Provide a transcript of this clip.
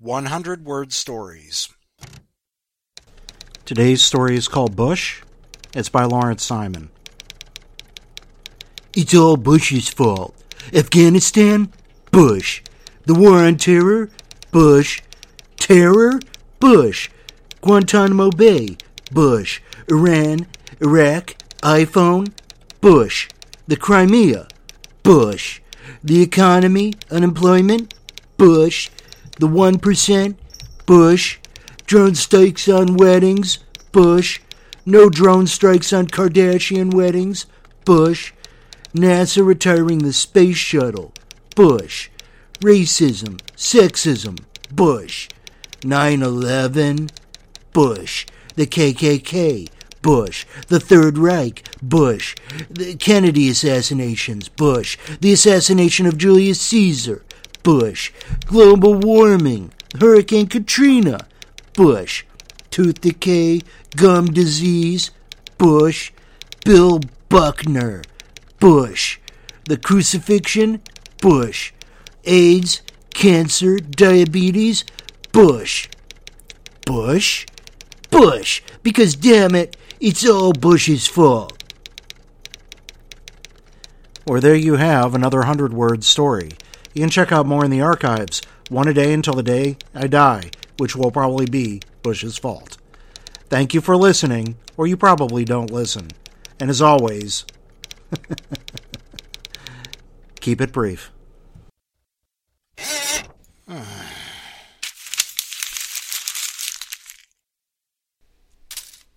100-word stories. Today's story is called Bush. It's by Lawrence Simon. It's all Bush's fault. Afghanistan? Bush. The war on terror? Bush. Terror? Bush. Guantanamo Bay? Bush. Iran? Iraq? iPhone? Bush. The Crimea? Bush. The economy? Unemployment? Bush. The 1%? Bush. Drone strikes on weddings? Bush. No drone strikes on Kardashian weddings? Bush. NASA retiring the space shuttle? Bush. Racism, sexism? Bush. 9/11? Bush. The KKK? Bush. The Third Reich? Bush. The Kennedy assassinations? Bush. The assassination of Julius Caesar? Bush. Global warming? Hurricane Katrina? Bush. Tooth decay? Gum disease? Bush. Bill Buckner? Bush. The crucifixion? Bush. AIDS? Cancer? Diabetes? Bush. Bush? Bush. Because damn it, it's all Bush's fault. Or there you have another 100-word story. You can check out more in the archives, one a day until the day I die, which will probably be Bush's fault. Thank you for listening, or you probably don't listen. And as always, keep it brief.